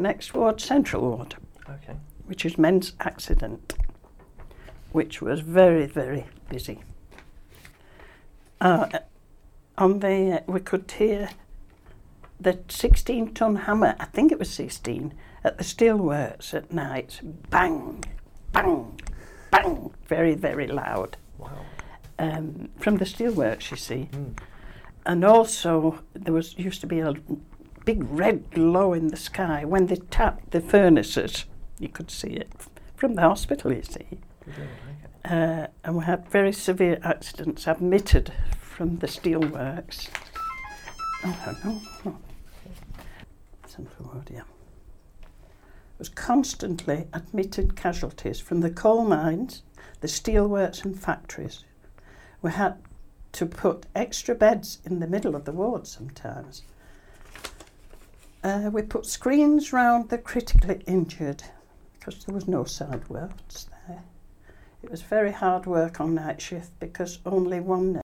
next ward, Central Ward, Okay. which is men's accident, which was very, very busy. We could hear the 16-ton hammer, I think it was 16, at the steelworks at night. Bang, bang, bang, very, very loud. Wow. From the steelworks, you see. Mm. And also, there used to be a big red glow in the sky. When they tapped the furnaces, you could see it from the hospital, you see. Okay. And we had very severe accidents admitted from the steelworks. Oh, no. Central Ward, yeah. It was constantly admitted casualties from the coal mines, the steelworks and factories. We had to put extra beds in the middle of the ward sometimes. We put screens round the critically injured because there was no side wards there. It was very hard work on night shift because only one